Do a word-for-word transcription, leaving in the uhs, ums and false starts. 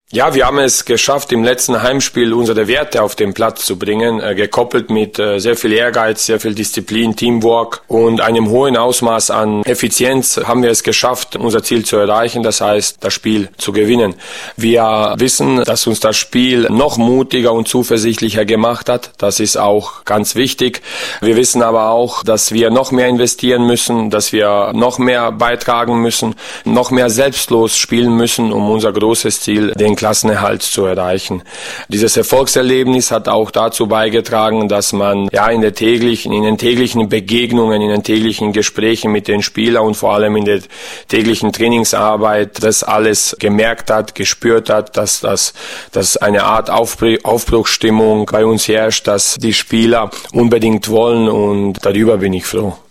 Ja, wir haben es geschafft, im letzten Heimspiel unsere Werte auf den Platz zu bringen, äh, gekoppelt mit äh, sehr viel Ehrgeiz, sehr viel Disziplin, Teamwork und einem hohen Ausmaß an Effizienz haben wir es geschafft, unser Ziel zu erreichen, das heißt, das Spiel zu gewinnen. Wir wissen, dass uns das Spiel noch mutiger und zuversichtlicher gemacht hat, das ist auch ganz wichtig. Wir wissen aber auch, dass wir noch mehr investieren müssen, dass wir noch mehr beitragen müssen, noch mehr selbstlos spielen müssen, um unser großes Ziel, den Klassenerhalt zu erreichen. Dieses Erfolgserlebnis hat auch dazu beigetragen, dass man ja in der täglichen, in den täglichen Begegnungen, in den täglichen Gesprächen mit den Spielern und vor allem in der täglichen Trainingsarbeit das alles gemerkt hat, gespürt hat, dass das, dass eine Art Aufbruch, Aufbruchsstimmung bei uns herrscht, dass die Spieler unbedingt wollen und darüber bin ich froh.